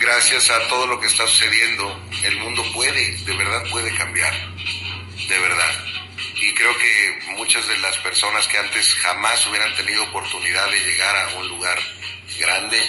gracias a todo lo que está sucediendo, el mundo de verdad puede cambiar, de verdad. Y creo que muchas de las personas que antes jamás hubieran tenido oportunidad de llegar a un lugar grande,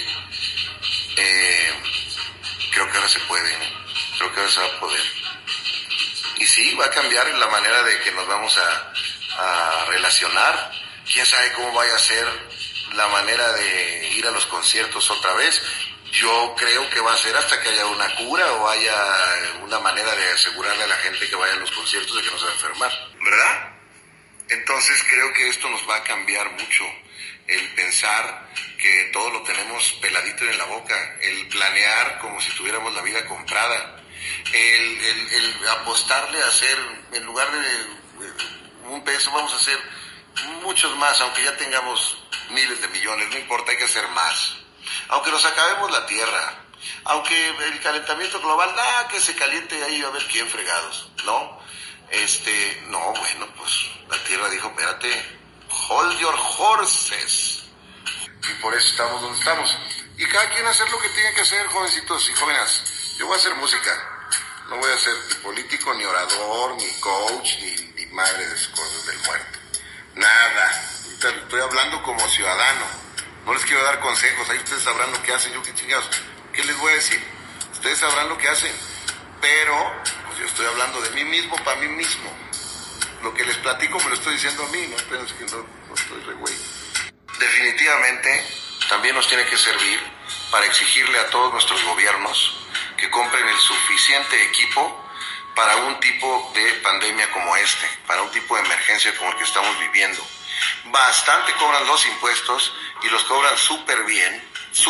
creo que ahora se puede, creo que ahora se va a poder. Y sí, va a cambiar la manera de que nos vamos a relacionar. Quién sabe cómo vaya a ser la manera de ir a los conciertos otra vez. Yo creo que va a ser hasta que haya una cura o haya una manera de asegurarle a la gente que vaya a los conciertos de que no se va a enfermar, ¿verdad? Entonces creo que esto nos va a cambiar mucho, el pensar que todo lo tenemos peladito en la boca, el planear como si tuviéramos la vida comprada, el apostarle a hacer, en lugar de un peso, vamos a hacer muchos más, aunque ya tengamos miles de millones, no importa, hay que hacer más. Aunque nos acabemos la tierra, aunque el calentamiento global, que se caliente ahí a ver quién fregados, ¿no? No, bueno, pues la tierra dijo, espérate, hold your horses. Y por eso estamos donde estamos. Y cada quien hacer lo que tiene que hacer, jovencitos y jóvenes. Yo voy a hacer música, no voy a ser ni político, ni orador, ni coach, ni madre de cosas del muerto. Nada, estoy hablando como ciudadano. No les quiero dar consejos, ahí ustedes sabrán lo que hacen, yo qué chingados. ¿Qué les voy a decir? Ustedes sabrán lo que hacen, pero pues yo estoy hablando de mí mismo, para mí mismo. Lo que les platico me lo estoy diciendo a mí, no piensen que no estoy re güey. Definitivamente también nos tiene que servir para exigirle a todos nuestros gobiernos que compren el suficiente equipo para un tipo de pandemia como para un tipo de emergencia como el que estamos viviendo. Bastante cobran los impuestos y los cobran súper bien,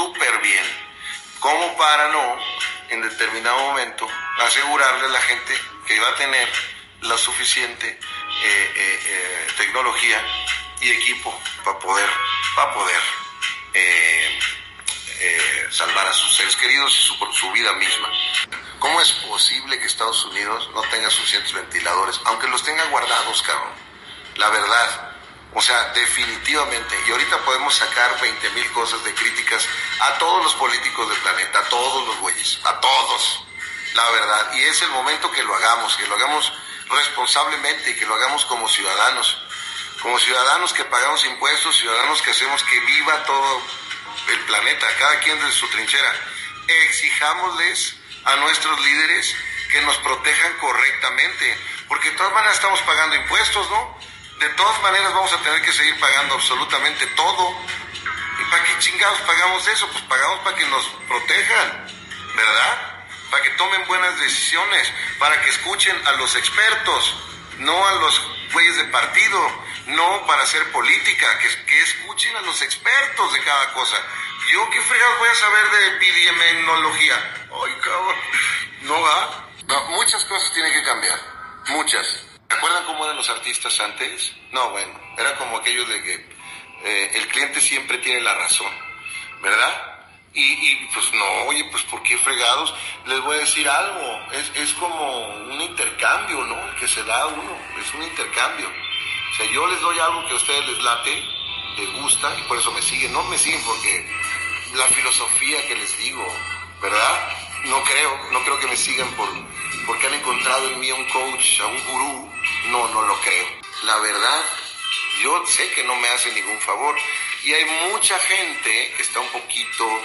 como para no, en determinado momento, asegurarle a la gente que va a tener la suficiente tecnología y equipo para poder salvar a sus seres queridos y su vida misma. ¿Cómo es posible que Estados Unidos no tenga suficientes ventiladores, aunque los tenga guardados, cabrón? La verdad. O sea, definitivamente, y ahorita podemos sacar 20,000 cosas de críticas a todos los políticos del planeta, a todos los güeyes, a todos, la verdad. Y es el momento que lo hagamos responsablemente y que lo hagamos como ciudadanos que pagamos impuestos, ciudadanos que hacemos que viva todo el planeta, cada quien desde su trinchera. Exijámosles a nuestros líderes que nos protejan correctamente, porque de todas maneras estamos pagando impuestos, ¿no? De todas maneras vamos a tener que seguir pagando absolutamente todo. ¿Y para qué chingados pagamos eso? Pues pagamos para que nos protejan, ¿verdad? Para que tomen buenas decisiones, para que escuchen a los expertos, no a los güeyes de partido, no para hacer política, que escuchen a los expertos de cada cosa. ¿Yo qué fregados voy a saber de epidemiología? Ay, cabrón, no va. No, muchas cosas tienen que cambiar, muchas. ¿Se acuerdan cómo eran los artistas antes? No, bueno, era como aquello de que el cliente siempre tiene la razón, ¿verdad? Y pues no, oye, pues ¿por qué fregados? Les voy a decir algo, es como un intercambio, ¿no? El que se da a uno, es un intercambio. O sea, yo les doy algo que a ustedes les late, les gusta, y por eso me siguen. No me siguen porque la filosofía que les digo, ¿verdad? No creo que me sigan porque han encontrado en mí a un coach, a un gurú. No lo creo. La verdad, yo sé que no me hace ningún favor. Y hay mucha gente que está un poquito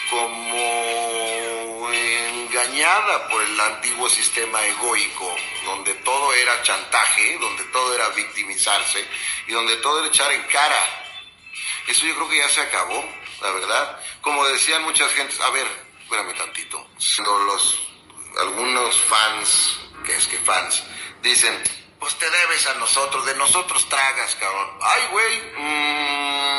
como engañada por el antiguo sistema egoico, donde todo era chantaje, donde todo era victimizarse y donde todo era echar en cara. Eso yo creo que ya se acabó, la verdad. Como decían muchas gentes, a ver, espérame tantito. Algunos fans, fans, dicen, pues te debes a nosotros, de nosotros tragas, cabrón. Ay, güey,